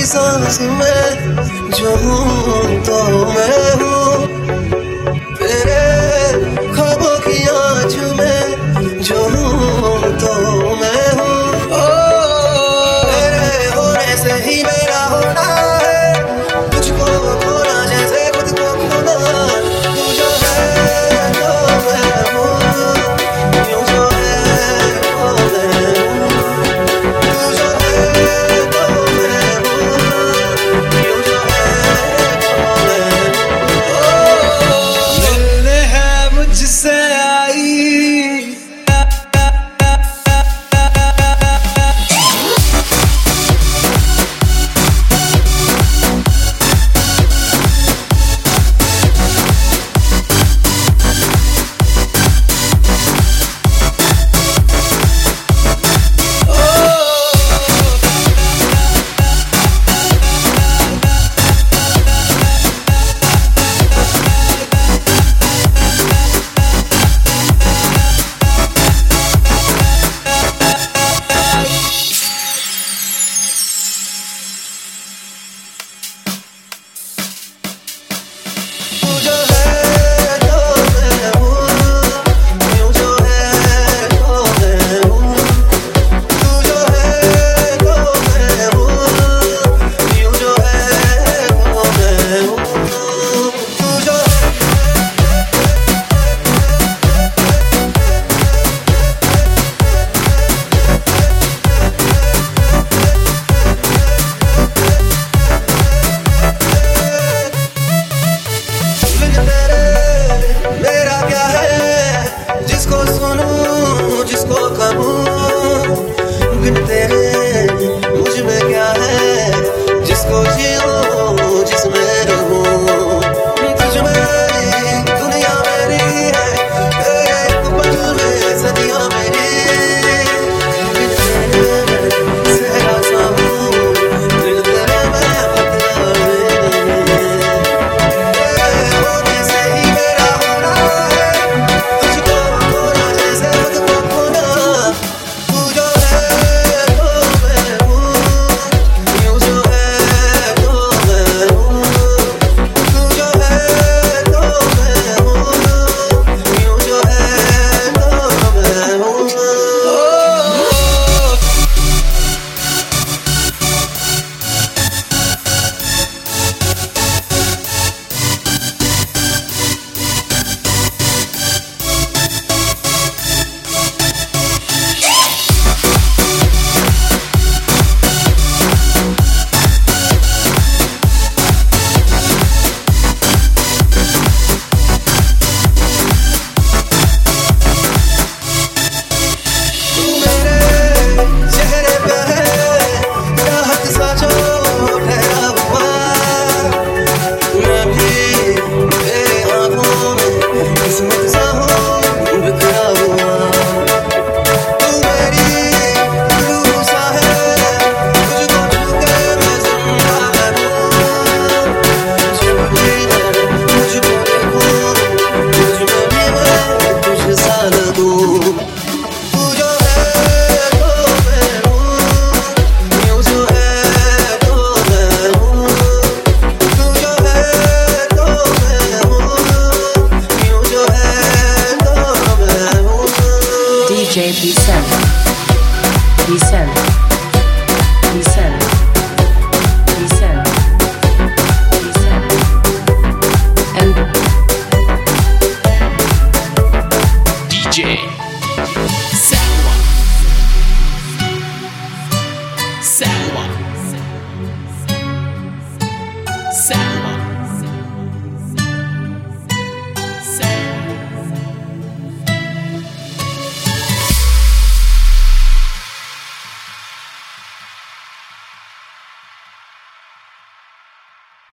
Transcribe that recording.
सांस में जो हूँ तो मैं हूँ, तेरे ख्वाबों की आँच में जो हूँ तो मैं हूँ। ओ तेरे होने से ही मेरा होना है, तुझको खोना जैसे खुद को खोना। तू जो है तो मैं हूँ, यूं जो है वो मैं हूँ। तू जो है तो मैं हूँ, यूं जो है वो मैं हूँ। मिलने है मुझसे आई जिसको कहूँ, बिन तेरे मुझ में क्या है जिसको जीऊं।